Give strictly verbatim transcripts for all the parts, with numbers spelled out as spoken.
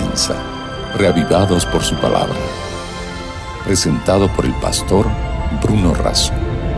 comienza, reavivados por su palabra. Presentado por el pastor Bruno Razo.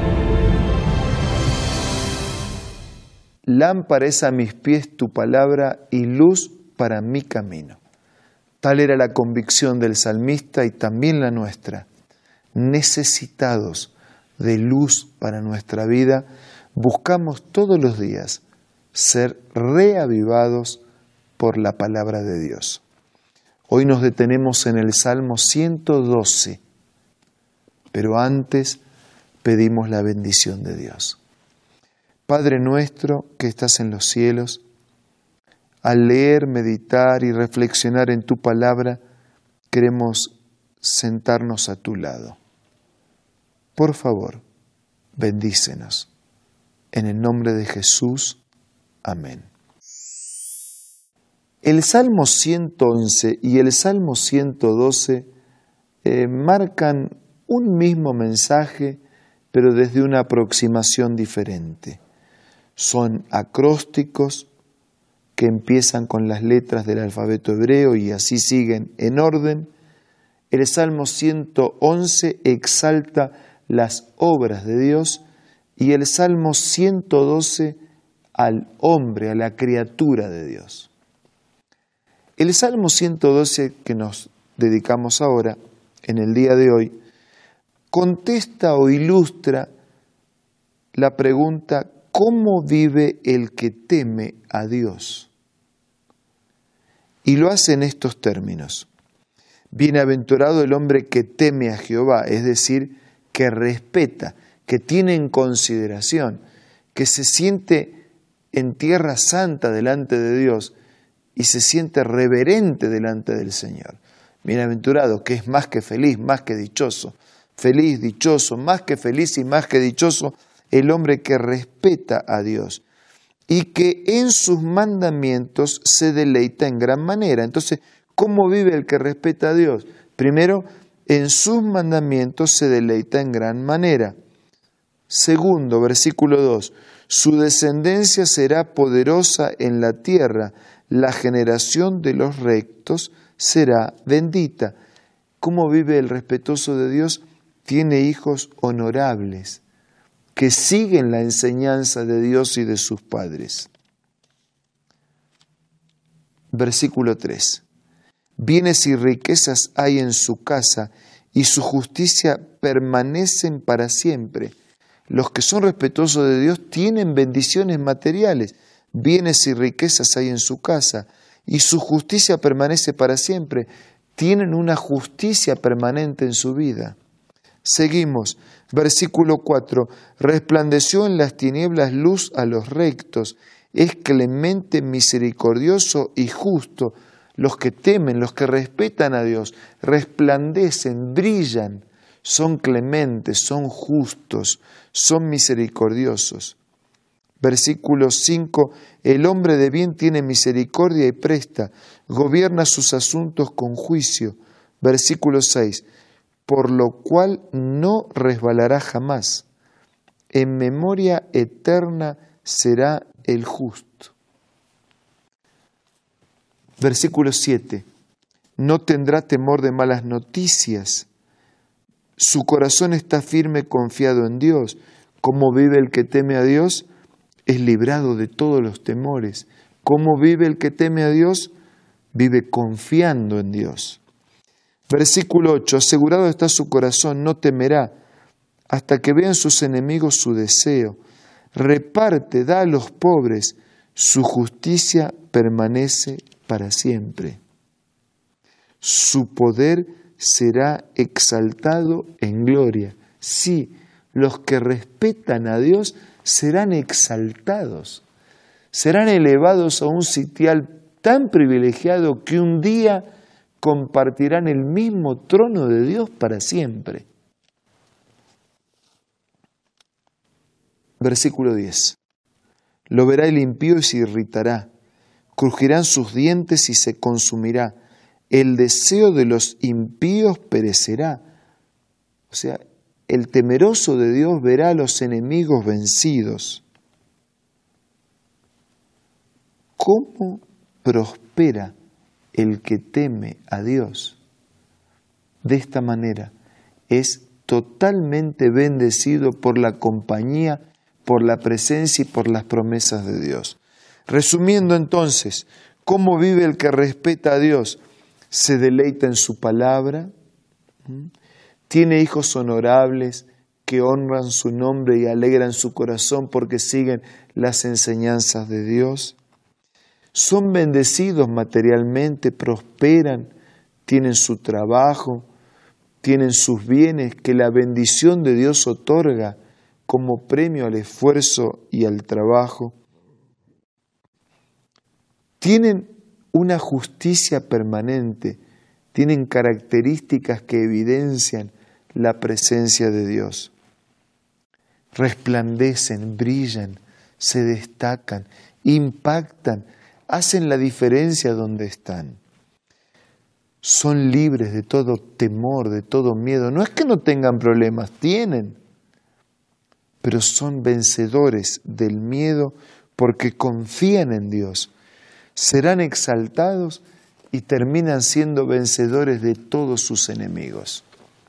Lámpara es a mis pies tu palabra y luz para mi camino. Tal era la convicción del salmista y también la nuestra. Necesitados de luz para nuestra vida, buscamos todos los días ser reavivados por la palabra de Dios. Hoy nos detenemos en el Salmo ciento doce, pero antes pedimos la bendición de Dios. Padre nuestro que estás en los cielos, al leer, meditar y reflexionar en tu palabra, queremos sentarnos a tu lado. Por favor, bendícenos. En el nombre de Jesús, amén. El Salmo ciento once y el Salmo ciento doce eh, marcan un mismo mensaje, pero desde una aproximación diferente. Son acrósticos que empiezan con las letras del alfabeto hebreo y así siguen en orden. El Salmo ciento once exalta las obras de Dios y el Salmo ciento doce al hombre, a la criatura de Dios. El Salmo ciento doce que nos dedicamos ahora, en el día de hoy, contesta o ilustra la pregunta: ¿cómo vive el que teme a Dios? Y lo hace en estos términos: bienaventurado el hombre que teme a Jehová, es decir, que respeta, que tiene en consideración, que se siente en tierra santa delante de Dios y se siente reverente delante del Señor. Bienaventurado, que es más que feliz, más que dichoso. Feliz, dichoso, más que feliz y más que dichoso, el hombre que respeta a Dios y que en sus mandamientos se deleita en gran manera. Entonces, ¿cómo vive el que respeta a Dios? Primero, en sus mandamientos se deleita en gran manera. Segundo, versículo dos, su descendencia será poderosa en la tierra, la generación de los rectos será bendita. ¿Cómo vive el respetuoso de Dios? Tiene hijos honorables, que siguen la enseñanza de Dios y de sus padres. Versículo tres. Bienes y riquezas hay en su casa, y su justicia permanecen para siempre. Los que son respetuosos de Dios tienen bendiciones materiales. Bienes y riquezas hay en su casa, y su justicia permanece para siempre. Tienen una justicia permanente en su vida. Seguimos, versículo cuatro, resplandeció en las tinieblas luz a los rectos, es clemente, misericordioso y justo. Los que temen, los que respetan a Dios, resplandecen, brillan, son clementes, son justos, son misericordiosos. Versículo cinco, el hombre de bien tiene misericordia y presta, gobierna sus asuntos con juicio. Versículo seis, por lo cual no resbalará jamás. En memoria eterna será el justo. Versículo siete. No tendrá temor de malas noticias. Su corazón está firme, confiado en Dios. ¿Cómo vive el que teme a Dios? Es librado de todos los temores. ¿Cómo vive el que teme a Dios? Vive confiando en Dios. Versículo ocho, asegurado está su corazón, no temerá, hasta que vean sus enemigos su deseo. Reparte, da a los pobres, su justicia permanece para siempre. Su poder será exaltado en gloria. Sí, los que respetan a Dios serán exaltados, serán elevados a un sitial tan privilegiado que un día compartirán el mismo trono de Dios para siempre. Versículo diez. Lo verá el impío y se irritará, crujirán sus dientes y se consumirá. El deseo de los impíos perecerá. O sea, el temeroso de Dios verá a los enemigos vencidos. ¿Cómo prospera el que teme a Dios, de esta manera, es totalmente bendecido por la compañía, por la presencia y por las promesas de Dios. Resumiendo entonces, ¿cómo vive el que respeta a Dios? Se deleita en su palabra, tiene hijos honorables que honran su nombre y alegran su corazón porque siguen las enseñanzas de Dios. Son bendecidos materialmente, prosperan, tienen su trabajo, tienen sus bienes que la bendición de Dios otorga como premio al esfuerzo y al trabajo. Tienen una justicia permanente, tienen características que evidencian la presencia de Dios. Resplandecen, brillan, se destacan, impactan, hacen la diferencia donde están. Son libres de todo temor, de todo miedo. No es que no tengan problemas, tienen, pero son vencedores del miedo porque confían en Dios. Serán exaltados y terminan siendo vencedores de todos sus enemigos.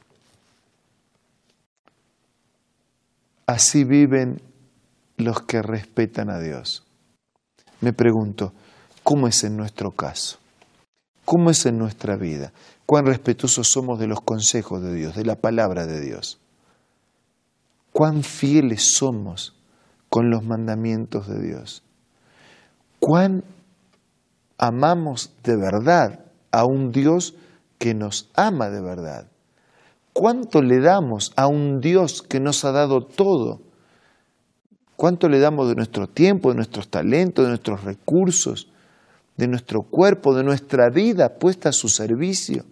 Así viven los que respetan a Dios. Me pregunto, ¿cómo es en nuestro caso? ¿Cómo es en nuestra vida? ¿Cuán respetuosos somos de los consejos de Dios, de la palabra de Dios? ¿Cuán fieles somos con los mandamientos de Dios? ¿Cuán amamos de verdad a un Dios que nos ama de verdad? ¿Cuánto le damos a un Dios que nos ha dado todo? ¿Cuánto le damos de nuestro tiempo, de nuestros talentos, de nuestros recursos, de nuestro cuerpo, de nuestra vida puesta a su servicio?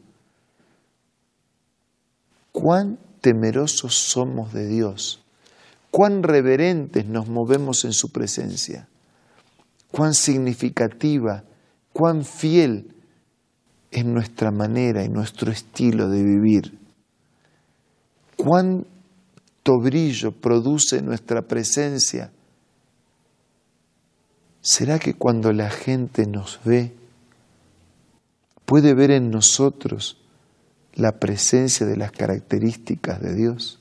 ¿Cuán temerosos somos de Dios? ¿Cuán reverentes nos movemos en su presencia? ¿Cuán significativa, cuán fiel es nuestra manera y nuestro estilo de vivir? ¿Cuánto brillo produce nuestra presencia? ¿Será que cuando la gente nos ve, puede ver en nosotros la presencia de las características de Dios?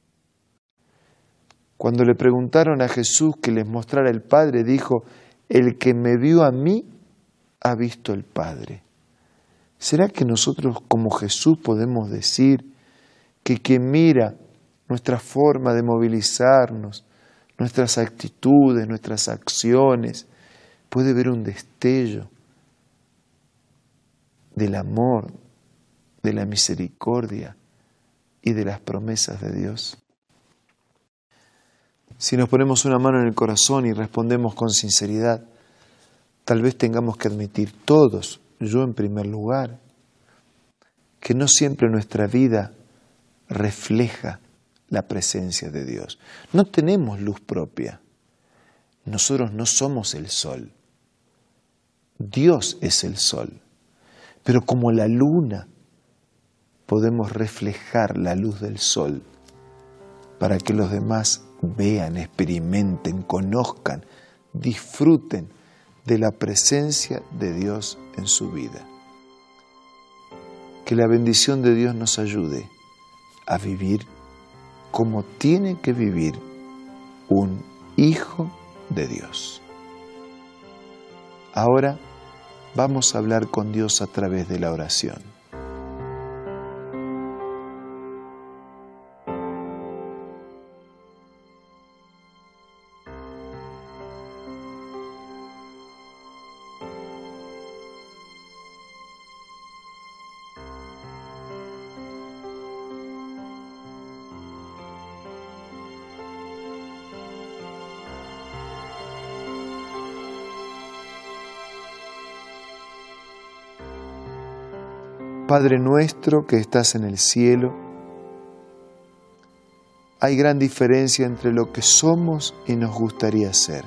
Cuando le preguntaron a Jesús que les mostrara el Padre, dijo, el que me vio a mí, ha visto el Padre. ¿Será que nosotros como Jesús podemos decir que quien mira nuestra forma de movilizarnos, nuestras actitudes, nuestras acciones, puede ver un destello del amor, de la misericordia y de las promesas de Dios? Si nos ponemos una mano en el corazón y respondemos con sinceridad, tal vez tengamos que admitir todos, yo en primer lugar, que no siempre nuestra vida refleja la presencia de Dios. No tenemos luz propia. Nosotros no somos el sol. Dios es el sol. Pero como la luna, podemos reflejar la luz del sol para que los demás vean, experimenten, conozcan, disfruten de la presencia de Dios en su vida. Que la bendición de Dios nos ayude a vivir como tiene que vivir un hijo de Dios. Ahora vamos a hablar con Dios a través de la oración. Padre nuestro que estás en el cielo, hay gran diferencia entre lo que somos y nos gustaría ser,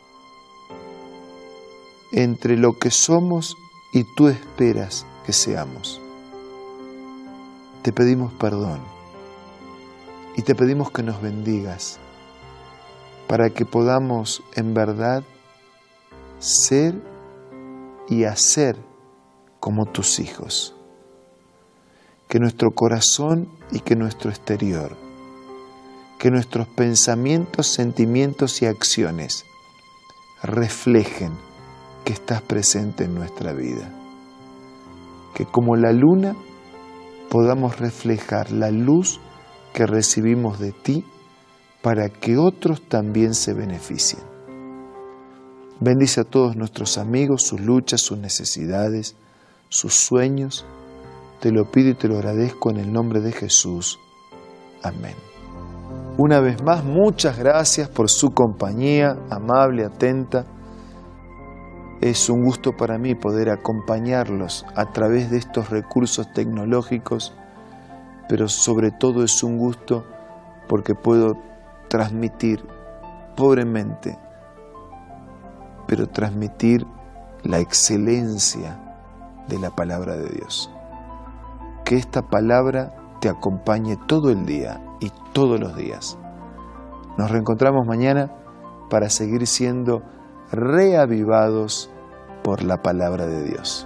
entre lo que somos y tú esperas que seamos. Te pedimos perdón y te pedimos que nos bendigas para que podamos en verdad ser y hacer como tus hijos. Que nuestro corazón y que nuestro exterior, que nuestros pensamientos, sentimientos y acciones reflejen que estás presente en nuestra vida. Que como la luna podamos reflejar la luz que recibimos de ti para que otros también se beneficien. Bendice a todos nuestros amigos, sus luchas, sus necesidades, sus sueños. Te lo pido y te lo agradezco en el nombre de Jesús. Amén. Una vez más, muchas gracias por su compañía, amable, atenta. Es un gusto para mí poder acompañarlos a través de estos recursos tecnológicos, pero sobre todo es un gusto porque puedo transmitir pobremente, pero transmitir la excelencia de la palabra de Dios. Que esta palabra te acompañe todo el día y todos los días. Nos reencontramos mañana para seguir siendo reavivados por la palabra de Dios.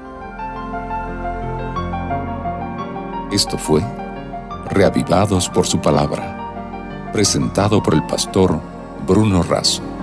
Esto fue Reavivados por su palabra, presentado por el pastor Bruno Razo.